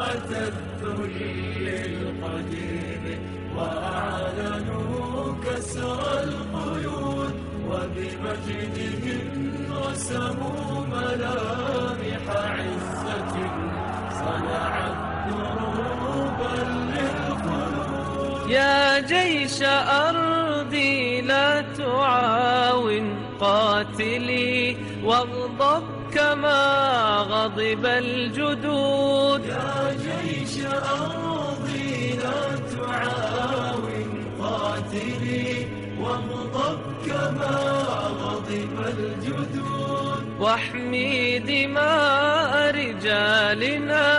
عباءة الذل القديم وأعلنوا كسر القيود وبمجدهم رسموا ملامح عزة صنعت دروبا للخلود. يا جيش أرضي لا تعاون قاتلي واغضب كما غضب الجدود. يا جيش أرضي لا تعاون قاتلي واغضب كما غضب الجدود. واحمي دماء رجالنا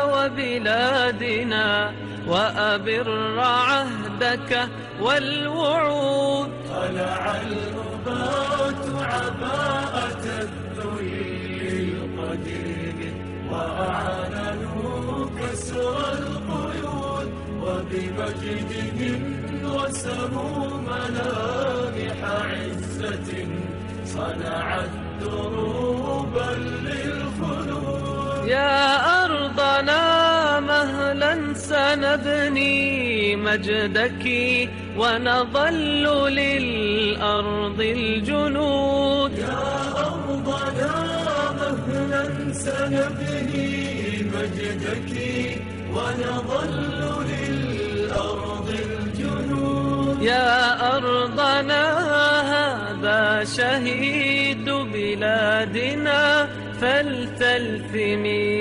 وبلادنا وأبر عهدك والوعود. خلع الأباة عباءة الذل القديم وأعلنوا كسر القيود وبمجدهم رسموا ملامح عزة صنعت دروبا للخلود. يا أرضنا مهلا سنبني مجدك ونظل للأرض الجنود. يا أرضنا مهلا سنبني مجدك ونظل للأرض الجنود. يا أرضنا هذا شهيد بلادنا فلتلثمي